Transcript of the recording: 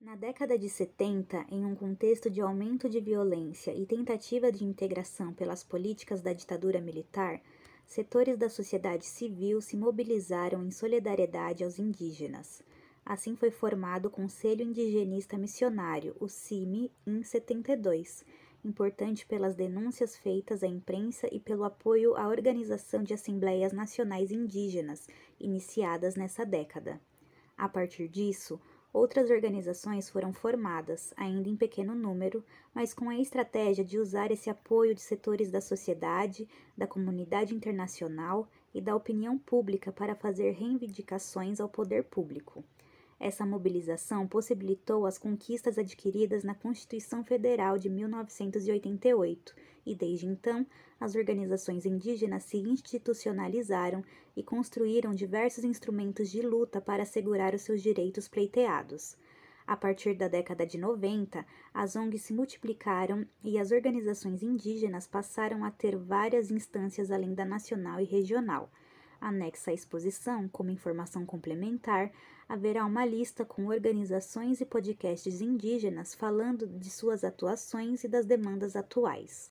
Na década de 70, em um contexto de aumento de violência e tentativa de integração pelas políticas da ditadura militar, setores da sociedade civil se mobilizaram em solidariedade aos indígenas. Assim foi formado o Conselho Indigenista Missionário, o CIMI, em 72, importante pelas denúncias feitas à imprensa e pelo apoio à organização de assembleias nacionais indígenas, iniciadas nessa década. A partir disso, outras organizações foram formadas, ainda em pequeno número, mas com a estratégia de usar esse apoio de setores da sociedade, da comunidade internacional e da opinião pública para fazer reivindicações ao poder público. Essa mobilização possibilitou as conquistas adquiridas na Constituição Federal de 1988 e, desde então, as organizações indígenas se institucionalizaram e construíram diversos instrumentos de luta para assegurar os seus direitos pleiteados. A partir da década de 90, as ONGs se multiplicaram e as organizações indígenas passaram a ter várias instâncias além da nacional e regional. Anexa à exposição, como informação complementar, haverá uma lista com organizações e podcasts indígenas falando de suas atuações e das demandas atuais.